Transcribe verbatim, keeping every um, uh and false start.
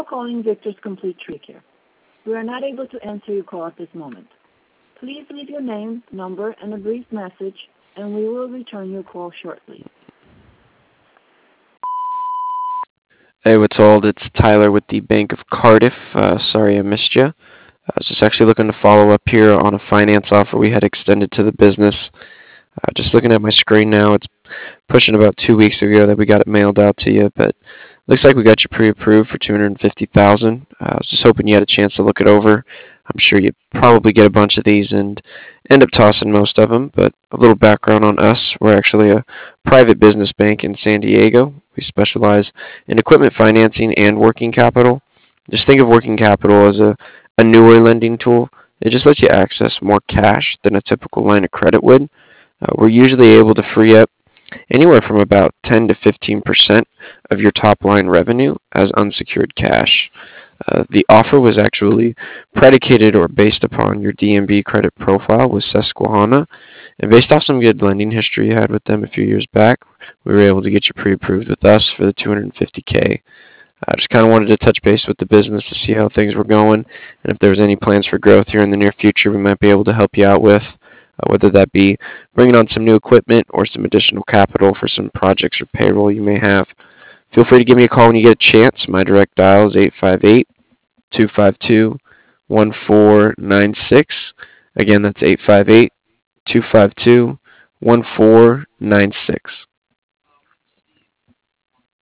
calling Victor's Complete Tree Care. We are not able to answer your call at this moment. Please leave your name, number, and a brief message, and we will return your call shortly. Hey, what's old? It's Tyler with the Bank of Cardiff. Uh, sorry I missed you. I was just actually looking to follow up here on a finance offer we had extended to the business. Uh, just looking at my screen now, it's pushing about two weeks ago that we got it mailed out to you, but looks like we got you pre-approved for two hundred fifty thousand dollars. Uh, I was just hoping you had a chance to look it over. I'm sure you probably get a bunch of these and end up tossing most of them, but a little background on us. We're actually a private business bank in San Diego. We specialize in equipment financing and working capital. Just think of working capital as a, a newer lending tool. It just lets you access more cash than a typical line of credit would. Uh, we're usually able to free up anywhere from about ten to fifteen percent of your top line revenue as unsecured cash. Uh, the offer was actually predicated or based upon your D M B credit profile with Susquehanna, and based off some good lending history you had with them a few years back, we were able to get you pre-approved with us for the two hundred fifty K. I just kind of wanted to touch base with the business to see how things were going, and if there was any plans for growth here in the near future we might be able to help you out with, uh, whether that be bringing on some new equipment or some additional capital for some projects or payroll you may have. Feel free to give me a call when you get a chance. My direct dial is eight five eight, two five two, one four nine six. Again, that's eight five eight, two five two, one four nine six.